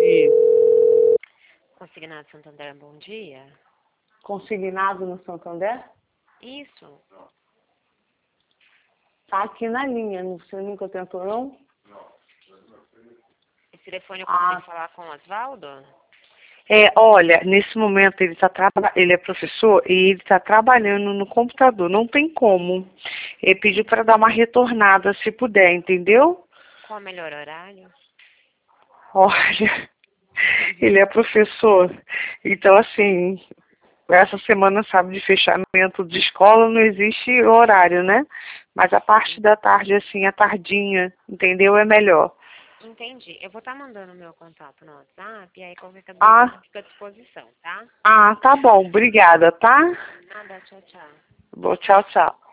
Isso. Consignado Santander, bom dia. Consignado no Santander? Isso. Tá aqui na linha, você nunca tentou não? Esse telefone eu consigo falar com o Osvaldo? Olha, nesse momento ele é professor e ele está trabalhando no computador, não tem como. Ele pediu para dar uma retornada se puder, entendeu? Qual o melhor horário? Olha, ele é professor, então assim, essa semana, sabe, de fechamento de escola não existe horário, né? Mas a parte da tarde, assim, a tardinha, entendeu? É melhor. Entendi. Eu vou estar mandando o meu contato no WhatsApp e aí qualquer dúvida fica à disposição, tá? Tá bom, obrigada, tá? Nada, tchau, tchau. Bom, tchau, tchau.